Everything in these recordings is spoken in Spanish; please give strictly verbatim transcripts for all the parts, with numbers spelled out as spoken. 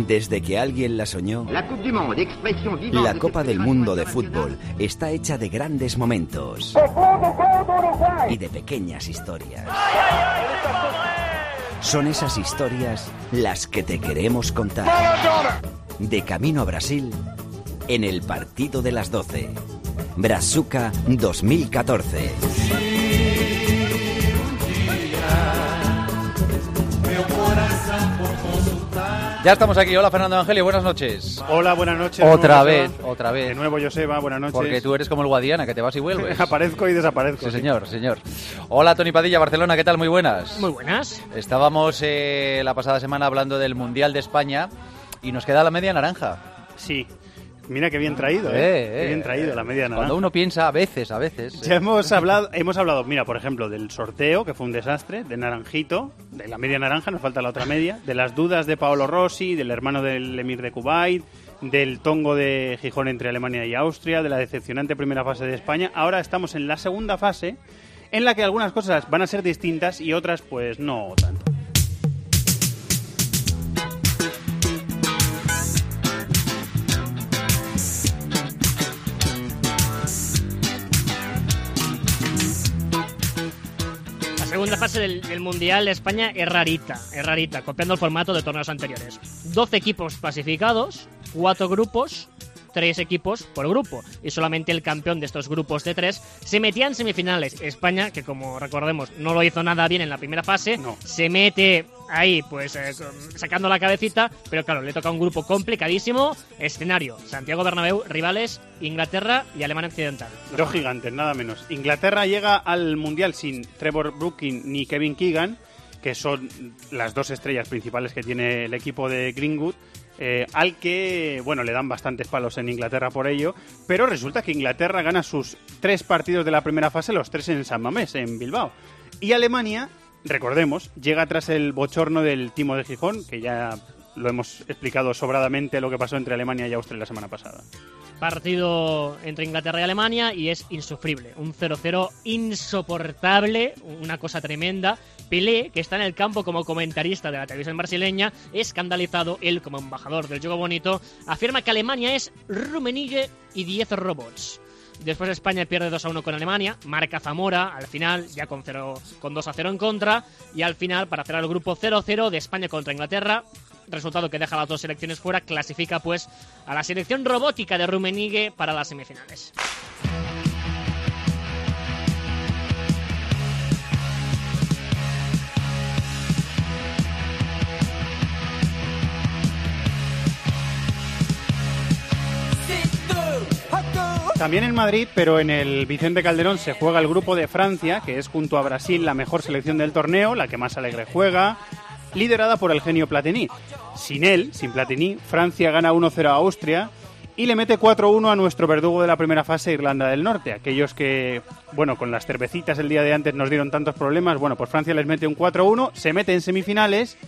Desde que alguien la soñó, la Copa del Mundo de Fútbol está hecha de grandes momentos y de pequeñas historias. Son esas historias las que te queremos contar. De camino a Brasil, en el partido de las doce. Brazuca dos mil catorce. Ya estamos aquí. Hola, Fernando Evangelio, buenas noches. Hola, buenas noches. Otra vez, Joseba. otra vez. De nuevo, Joseba, buenas noches. Porque tú eres como el Guadiana, que te vas y vuelves. Aparezco y desaparezco. Sí, señor, sí. señor. Hola, Tony Padilla, Barcelona, ¿qué tal? Muy buenas. Muy buenas. Estábamos eh, la pasada semana hablando del Mundial de España y nos queda la media naranja. Sí. Mira qué bien traído, ¿eh? eh, qué bien eh, traído, la media naranja. Cuando uno piensa, a veces, a veces. Ya eh. hemos hablado, hemos hablado, mira, por ejemplo, del sorteo, que fue un desastre, de Naranjito, de la media naranja, nos falta la otra media, de las dudas de Paolo Rossi, del hermano del emir de Kuwait, del tongo de Gijón entre Alemania y Austria, de la decepcionante primera fase de España. Ahora estamos en la segunda fase, en la que algunas cosas van a ser distintas y otras, pues, no tanto. La segunda fase del, del Mundial de España es rarita, es rarita, copiando el formato de torneos anteriores. doce equipos clasificados, cuatro grupos, tres equipos por grupo. Y solamente el campeón de estos grupos de tres se metía en semifinales. España, que como recordemos no lo hizo nada bien en la primera fase, no. se mete ahí pues eh, sacando la cabecita, pero claro, le toca un grupo complicadísimo. Escenario, Santiago Bernabéu, rivales Inglaterra y Alemania Occidental. Dos gigantes, nada menos. Inglaterra llega al Mundial sin Trevor Brooking ni Kevin Keegan, que son las dos estrellas principales que tiene el equipo de Greenwood, eh, al que, bueno, le dan bastantes palos en Inglaterra por ello, pero resulta que Inglaterra gana sus tres partidos de la primera fase, los tres en San Mamés, en Bilbao. Y Alemania, recordemos, llega tras el bochorno del Timo de Gijón, que ya lo hemos explicado sobradamente lo que pasó entre Alemania y Austria la semana pasada. Partido entre Inglaterra y Alemania y es insufrible. Un cero cero insoportable, una cosa tremenda. Pelé, que está en el campo como comentarista de la televisión brasileña, escandalizado, él como embajador del juego bonito, afirma que Alemania es Rummenigge y diez robots. Después España pierde dos a uno con Alemania, marca Zamora al final, ya con, cero, con dos a cero en contra, y al final, para cerrar el grupo cero cero de España contra Inglaterra, resultado que deja las dos selecciones fuera, clasifica pues a la selección robótica de Rummenigge para las semifinales. También en Madrid, pero en el Vicente Calderón se juega el grupo de Francia, que es junto a Brasil la mejor selección del torneo, la que más alegre juega, liderada por el genio Platini. Sin él, sin Platini, Francia gana uno cero a Austria y le mete cuatro uno a nuestro verdugo de la primera fase, Irlanda del Norte. Aquellos que, bueno, con las cervecitas el día de antes nos dieron tantos problemas, bueno, pues Francia les mete un cuatro uno, se mete en semifinales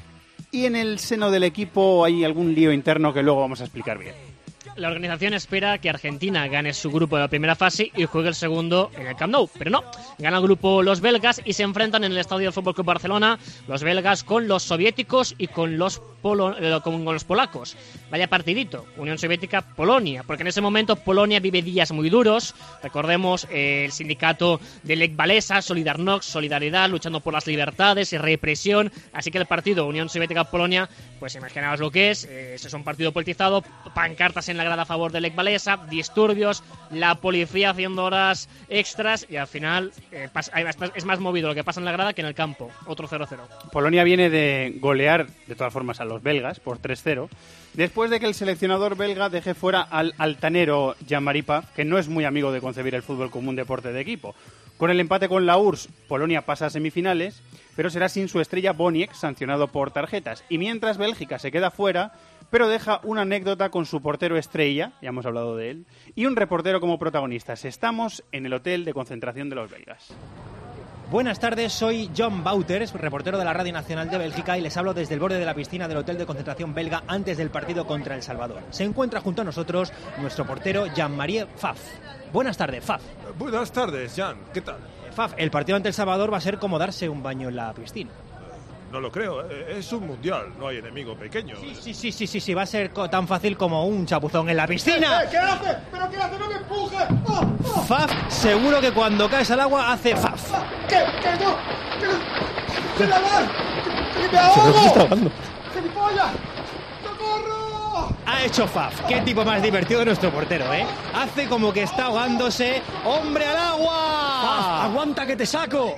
y en el seno del equipo hay algún lío interno que luego vamos a explicar bien. La organización espera que Argentina gane su grupo de la primera fase y juegue el segundo en el Camp Nou, pero no. Gana el grupo los belgas y se enfrentan en el estadio del Fútbol Club Barcelona los belgas con los soviéticos y con los, polo, eh, con, con los polacos. Vaya partidito, Unión Soviética-Polonia, porque en ese momento Polonia vive días muy duros. Recordemos eh, el sindicato de Lech Walesa, Solidarność, Solidaridad, luchando por las libertades y represión. Así que el partido Unión Soviética-Polonia, pues imaginaos lo que es. Eh, es un partido politizado, pancartas en la grada a favor de Lech Walesa, disturbios, la policía haciendo horas extras y al final eh, pasa, es más movido lo que pasa en la grada que en el campo. Otro cero cero. Polonia viene de golear, de todas formas, a los belgas por tres cero, después de que el seleccionador belga deje fuera al altanero Jean-Marie Paf, que no es muy amigo de concebir el fútbol como un deporte de equipo. Con el empate con la U R S S, Polonia pasa a semifinales, pero será sin su estrella Boniek, sancionado por tarjetas. Y mientras Bélgica se queda fuera, pero deja una anécdota con su portero estrella, ya hemos hablado de él, y un reportero como protagonistas. Estamos en el hotel de concentración de los belgas. Buenas tardes, soy John Wouters, reportero de la Radio Nacional de Bélgica, y les hablo desde el borde de la piscina del hotel de concentración belga antes del partido contra El Salvador. Se encuentra junto a nosotros nuestro portero Jean-Marie Pfaff. Buenas tardes, Pfaff. Buenas tardes, Jan. ¿Qué tal? Pfaff, el partido ante El Salvador va a ser como darse un baño en la piscina. no lo creo. Es un mundial, no hay enemigo pequeño. Sí, sí, sí, sí, sí, sí. Va a ser tan fácil como un chapuzón en la piscina. ¿Qué, qué hace? ¿Pero qué hace? ¡No me empuje! ¡Oh, oh! Faf, seguro que cuando caes al agua hace faf. ¿Qué? ¿Qué no? ¿Qué? ¿Qué nadar? ¿Qué me ahogo? ¿Qué está ahogando? ¡Gilipollas! ¡Socorro! Ha hecho Faf. Qué tipo más divertido de nuestro portero, ¿eh? Hace como que está ahogándose. ¡Hombre al agua! Faf, aguanta que te saco.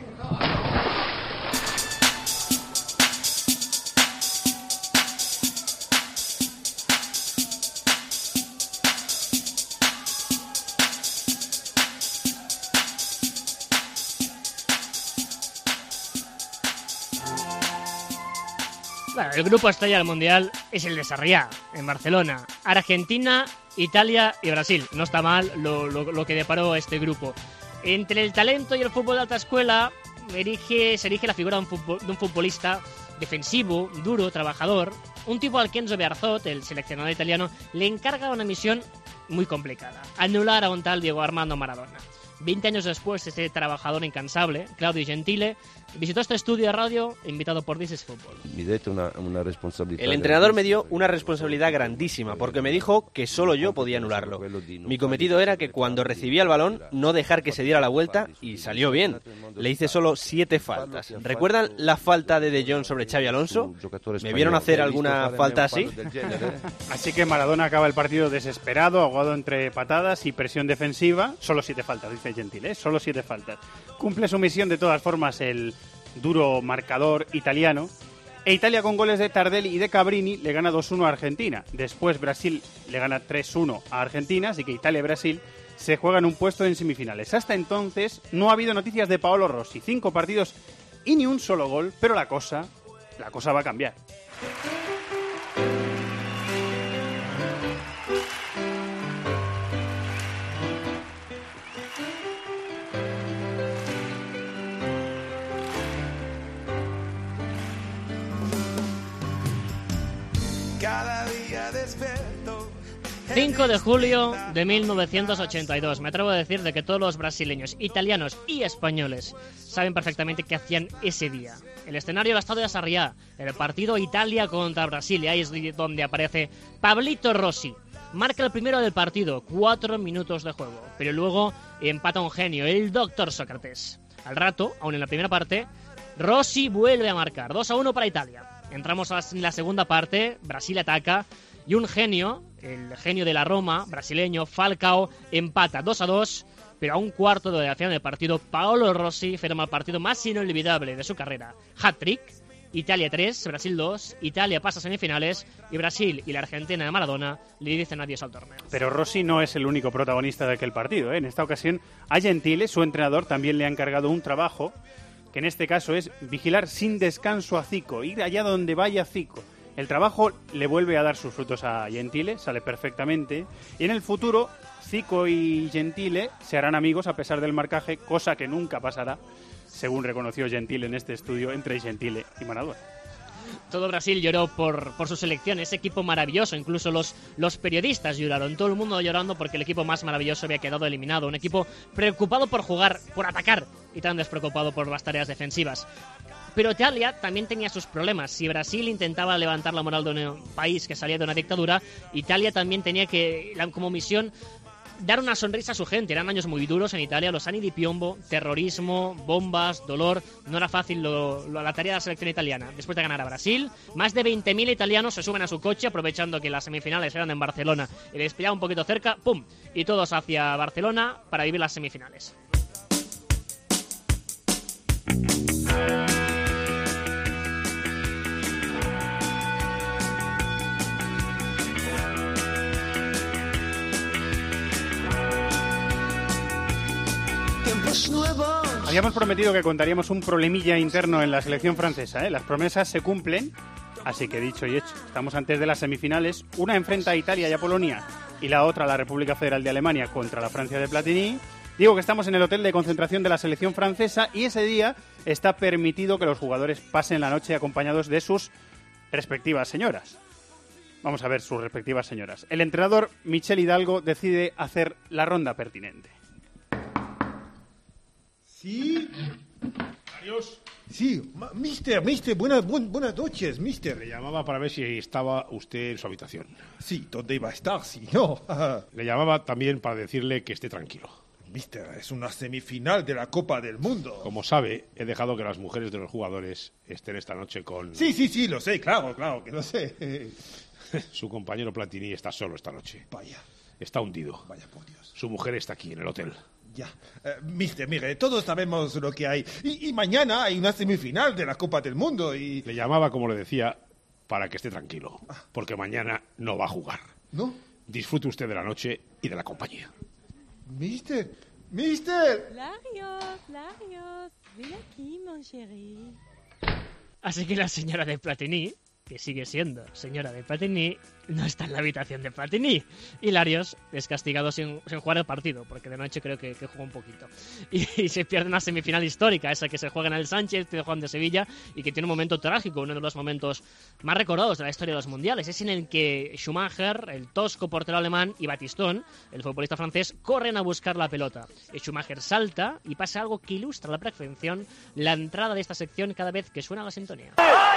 Bueno, el grupo estrella del Mundial es el de Sarriá, en Barcelona. Argentina, Italia y Brasil. No está mal lo, lo, lo que deparó este grupo. Entre el talento y el fútbol de alta escuela erige, se erige la figura de un, futbol, de un futbolista defensivo, duro, trabajador. Un tipo al que Enzo Bearzot, el seleccionador italiano, le encarga una misión muy complicada: anular a un tal Diego Armando Maradona. Veinte años después, este trabajador incansable, Claudio Gentile, visitó este estudio de radio invitado por This is Football. Una, una responsabilidad El entrenador me dio una responsabilidad grandísima porque me dijo que solo yo podía anularlo. Mi cometido era que cuando recibía el balón no dejar que se diera la vuelta, y salió bien. Le hice solo siete faltas. ¿Recuerdan la falta de De Jong sobre Xavi Alonso? ¿Me vieron hacer alguna falta así? Así que Maradona acaba el partido desesperado, ahogado entre patadas y presión defensiva. Solo siete faltas, dice Gentile, ¿eh? Solo siete faltas. Cumple su misión de todas formas el duro marcador italiano. E Italia, con goles de Tardelli y de Cabrini, le gana dos uno a Argentina. Después Brasil le gana tres uno a Argentina, así que Italia y Brasil se juegan un puesto en semifinales. Hasta entonces no ha habido noticias de Paolo Rossi. Cinco partidos y ni un solo gol, pero la cosa, la cosa va a cambiar. Cada día despierto. cinco de julio de mil novecientos ochenta y dos. Me atrevo a decir de que todos los brasileños, italianos y españoles saben perfectamente qué hacían ese día. El escenario del Estadio de Sarriá, el partido Italia contra Brasil, y ahí es donde aparece Pablito Rossi. Marca el primero del partido, cuatro minutos de juego, pero luego empata un genio, el doctor Sócrates. Al rato, aún en la primera parte, Rossi vuelve a marcar, dos a uno para Italia. Entramos a la segunda parte, Brasil ataca y un genio, el genio de la Roma, brasileño, Falcao, empata dos a dos, pero a un cuarto de la final del partido, Paolo Rossi firma el partido más inolvidable de su carrera. Hat-trick, Italia tres, Brasil dos, Italia pasa a semifinales y Brasil y la Argentina de Maradona le dicen adiós al torneo. Pero Rossi no es el único protagonista de aquel partido, ¿eh? En esta ocasión a Gentile, su entrenador, también le ha encargado un trabajo, que en este caso es vigilar sin descanso a Zico, ir allá donde vaya Zico. El trabajo le vuelve a dar sus frutos a Gentile, sale perfectamente, y en el futuro Zico y Gentile se harán amigos a pesar del marcaje, cosa que nunca pasará, según reconoció Gentile en este estudio, entre Gentile y Maradona. Todo Brasil lloró por, por su selección, ese equipo maravilloso, incluso los, los periodistas lloraron, todo el mundo llorando porque el equipo más maravilloso había quedado eliminado, un equipo preocupado por jugar, por atacar y tan despreocupado por las tareas defensivas. Pero Italia también tenía sus problemas. Si Brasil intentaba levantar la moral de un país que salía de una dictadura, Italia también tenía que, como misión, dar una sonrisa a su gente. Eran años muy duros en Italia, los anni di piombo, terrorismo, bombas, dolor. No era fácil lo, lo, la tarea de la selección italiana. Después de ganar a Brasil, más de veinte mil italianos se suben a su coche aprovechando que las semifinales eran en Barcelona y les pillaba un poquito cerca, ¡pum! Y todos hacia Barcelona para vivir las semifinales. Habíamos prometido que contaríamos un problemilla interno en la selección francesa, ¿eh? Las promesas se cumplen, así que dicho y hecho, estamos antes de las semifinales. Una enfrenta a Italia y a Polonia y la otra a la República Federal de Alemania contra la Francia de Platini. Digo que estamos en el hotel de concentración de la selección francesa y ese día está permitido que los jugadores pasen la noche acompañados de sus respectivas señoras. Vamos a ver sus respectivas señoras. El entrenador Michel Hidalgo decide hacer la ronda pertinente. Sí. Larios. Sí, ma- mister, mister, buenas, buen- buenas noches, mister. Le llamaba para ver si estaba usted en su habitación. Sí, ¿dónde iba a estar si no? Le llamaba también para decirle que esté tranquilo. Mister, es una semifinal de la Copa del Mundo. Como sabe, he dejado que las mujeres de los jugadores estén esta noche con... Sí, sí, sí, lo sé, claro, claro, que lo sé. Su compañero Platini está solo esta noche. Vaya. Está hundido. Vaya, por Dios. Su mujer está aquí, en el hotel. Ya. Eh, mister, mire, todos sabemos lo que hay. Y, y mañana hay una semifinal de la Copa del Mundo y... Le llamaba, como le decía, para que esté tranquilo. Porque mañana no va a jugar. ¿No? Disfrute usted de la noche y de la compañía. Mister, mister. Larios, Larios, ven aquí, mon chéri. Así que la señora de Platini, que sigue siendo señora de Platini, no está en la habitación de Platini. Y Larios es castigado sin, sin jugar el partido, porque de noche creo que, que jugó un poquito. Y, y se pierde una semifinal histórica, esa que se juega en el Sánchez de Juan de Sevilla, y que tiene un momento trágico, uno de los momentos más recordados de la historia de los mundiales. Es en el que Schumacher, el tosco portero alemán, y Batistón, el futbolista francés, corren a buscar la pelota. Y Schumacher salta y pasa algo que ilustra a la perfección la entrada de esta sección cada vez que suena la sintonía.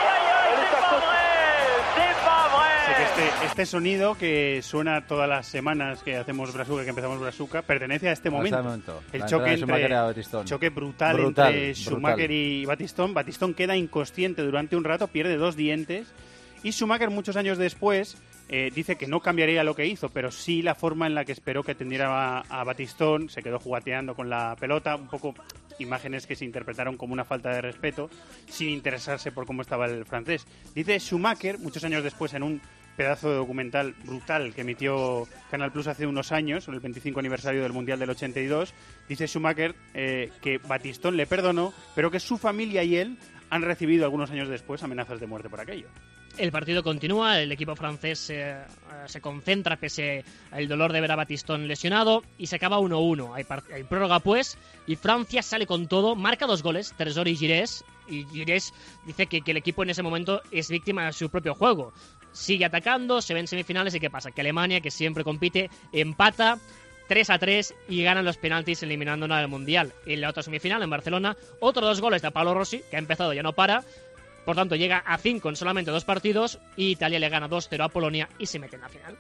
Sé que este, este sonido que suena todas las semanas que hacemos Brazuca, que empezamos Brazuca, pertenece a este momento. A este momento. El La choque, entrada de Schumacher a entre, Batistón. choque brutal, Brutal, entre Schumacher brutal. y Batistón. Batistón queda inconsciente durante un rato, pierde dos dientes. Y Schumacher, muchos años después, eh, dice que no cambiaría lo que hizo, pero sí la forma en la que esperó que atendiera a, a Batistón. Se quedó jugateando con la pelota, un poco imágenes que se interpretaron como una falta de respeto, sin interesarse por cómo estaba el francés. Dice Schumacher, muchos años después, en un pedazo de documental brutal que emitió Canal Plus hace unos años, en el veinticinco aniversario del Mundial del ochenta y dos, dice Schumacher eh, que Batistón le perdonó, pero que su familia y él han recibido algunos años después amenazas de muerte por aquello. El partido continúa, el equipo francés eh, se concentra pese al dolor de ver a Batistón lesionado y se acaba uno uno. Hay, hay prórroga pues y Francia sale con todo, marca dos goles, Tresor y Girés, y Girés dice que, que el equipo en ese momento es víctima de su propio juego. Sigue atacando, se ven semifinales y ¿qué pasa? Que Alemania, que siempre compite, empata tres a tres y ganan los penaltis eliminándonos del Mundial. En la otra semifinal, en Barcelona, otros dos goles de Paolo Rossi, que ha empezado ya no para. Por tanto, llega a cinco en solamente dos partidos y Italia le gana dos cero a Polonia y se mete en la final.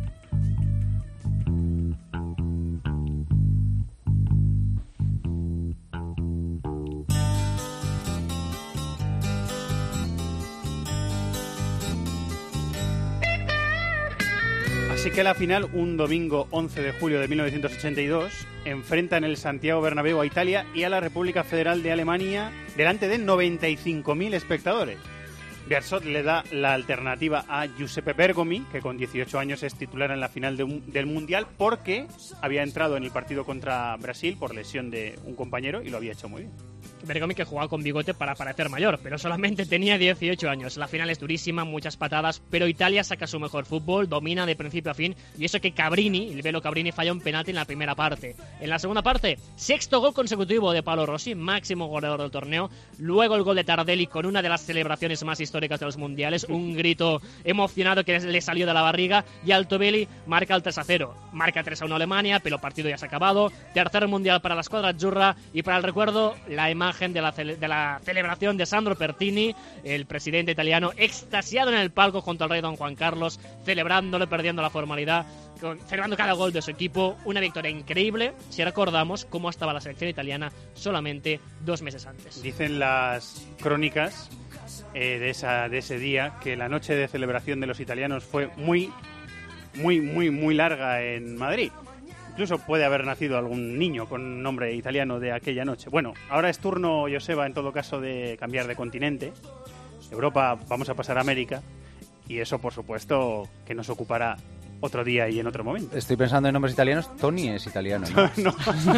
Así que la final, un domingo once de julio de mil novecientos ochenta y dos, enfrenta en el Santiago Bernabéu a Italia y a la República Federal de Alemania delante de noventa y cinco mil espectadores. Bearzot le da la alternativa a Giuseppe Bergomi, que con dieciocho años es titular en la final de un, del Mundial, porque había entrado en el partido contra Brasil por lesión de un compañero y lo había hecho muy bien. Bergomi, que jugaba con bigote para parecer mayor, pero solamente tenía dieciocho años. La final es durísima, muchas patadas, pero Italia saca su mejor fútbol, domina de principio a fin, y eso que Cabrini, el velo Cabrini, falla un penalti en la primera parte. En la segunda parte, sexto gol consecutivo de Paolo Rossi, máximo goleador del torneo. Luego el gol de Tardelli con una de las celebraciones más históricas de los mundiales, un grito emocionado que le salió de la barriga, y Altobelli marca el tres a cero. Marca tres a uno Alemania, pero el partido ya se ha acabado. Tercer mundial para la escuadra azzurra, y para el recuerdo, la imagen de la, cele- de la celebración de Sandro Pertini, el presidente italiano, extasiado en el palco junto al rey Don Juan Carlos, celebrándolo, perdiendo la formalidad, con, celebrando cada gol de su equipo. Una victoria increíble, si recordamos cómo estaba la selección italiana solamente dos meses antes. Dicen las crónicas eh, de, esa, de ese día que la noche de celebración de los italianos fue muy, muy, muy, muy larga en Madrid. Incluso puede haber nacido algún niño con nombre italiano de aquella noche. Bueno, ahora es turno, Joseba, en todo caso, de cambiar de continente. Europa, vamos a pasar a América. Y eso, por supuesto, que nos ocupará otro día y en otro momento. Estoy pensando en nombres italianos. Tony es italiano, ¿no? no.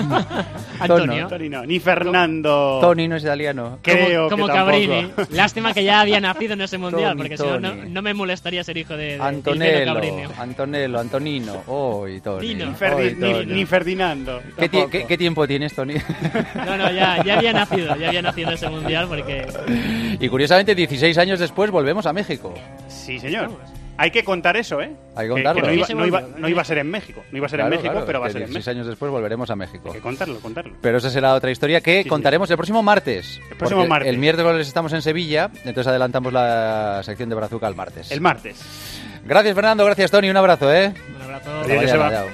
Antonio. Tony no, ni Fernando. Tony no es italiano. Creo como, como que Cabrini. Lástima que ya había nacido en ese mundial, Tony, porque si no, no, Tony. no me molestaría ser hijo de, de Antonello, Cabrini. Antonello, Antonino. Oh, y Tony. Tino. Ni, Ferdi- Oh, y Tony. ni- ni Ferdinando. ¿Qué, ti- tampoco. qué- qué tiempo tienes, Tony? No, no, ya, ya había nacido, ya había nacido en ese mundial porque... Y curiosamente, dieciséis años después volvemos a México. Sí, señor. Hay que contar eso, ¿eh? Hay que contarlo. Que no, iba, no, iba, no iba a ser en México. No iba a ser claro, en México, claro, pero va a que ser en México. Seis años después volveremos a México. Hay que contarlo, contarlo. Pero esa será otra historia que Sí, contaremos sí. el próximo martes. El próximo porque martes. El miércoles estamos en Sevilla, entonces adelantamos la sección de Brazuca al martes. El martes. Gracias, Fernando. Gracias, Tony. Un abrazo, ¿eh? Un abrazo. Hasta mañana, chao.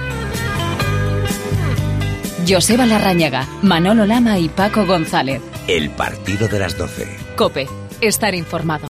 Joseba Larrañaga, Manolo Lama y Paco González. El partido de las doce. COPE. Estar informado.